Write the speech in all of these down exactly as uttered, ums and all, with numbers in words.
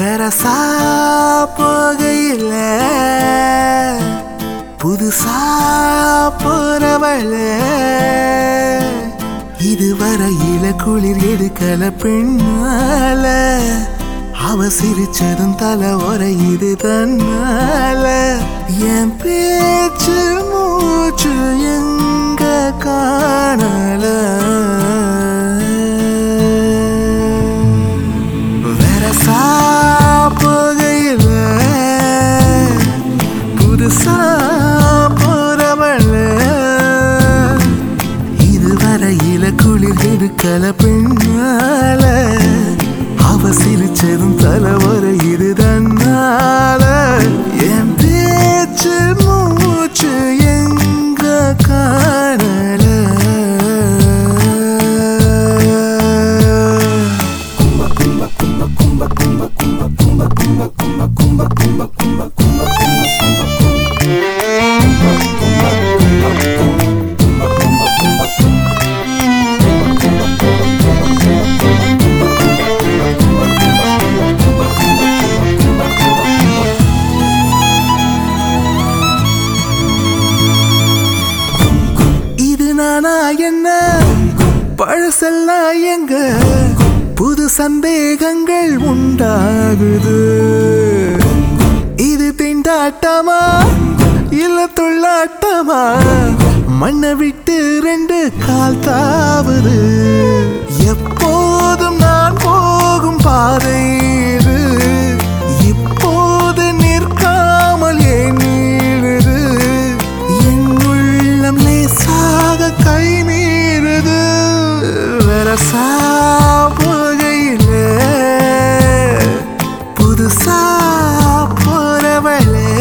வெரசா போகையில புதுசா போறவள இதுவரையில குளிர் எடுக்கல பெண்ணால அவ சிரிச்சதும் தலை உரையுது தன்னால என் பேச்சு மூச்சு எங்க காணல வெரசா போகையில புதுசா போறவள இதுவரையில குளிர் எடுக்கல பெண்ணால அவ சிரிச்சதும் தலை உரையுது தன்னால என் பேச்சு மூச்சு எங்க காணல நானா என்ன பழசெல்லாம் எங்க புது சந்தேகங்கள் உண்டாகுது இது திண்டாட்டமா இல்ல தொள்ளாட்டமா மண்ணை விட்டு ரெண்டு கால் தாவுது எப்போதும் நான் போகும் பாதை இது இப்போது நிற்காமல் ஏன் நீடுது என் உள்ளம் லேசாக கை மீறுது வெரசா போகையில புதுசா போறவளே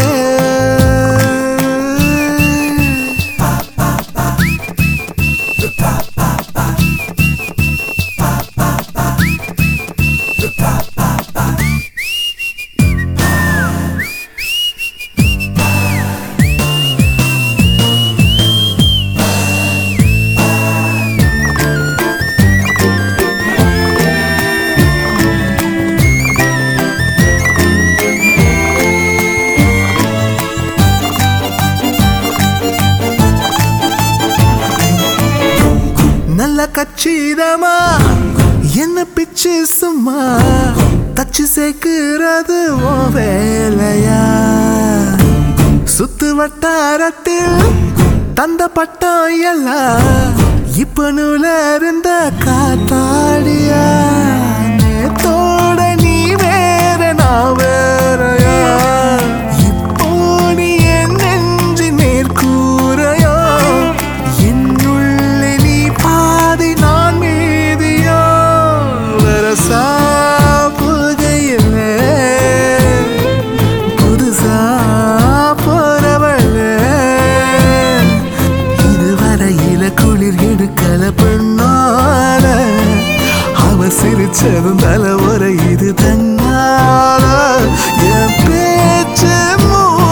நல்ல கச்சிதமா என்ன பிச்சு சும்மா தச்சு சேர்க்கிறது ஓ வேலையா சுத்து வட்டாரத்தில் தந்த பட்டம் எல்லாம் இப்ப நூல இருந்த காத்தாடியா நேத்தோட நீ வேற நான் வேறையா இப்போ நீ என் நெஞ்சு நேர்கூறையா என்னுள்ளே நீ பாதி நான் மீதியா வெரசா போகையில புதுசா போறவள இதுவரையில குளிர் எடுக்கல பெண்ணால அவ சிரிச்சதும் தலை உரையுது தன்னால என் பேச்சு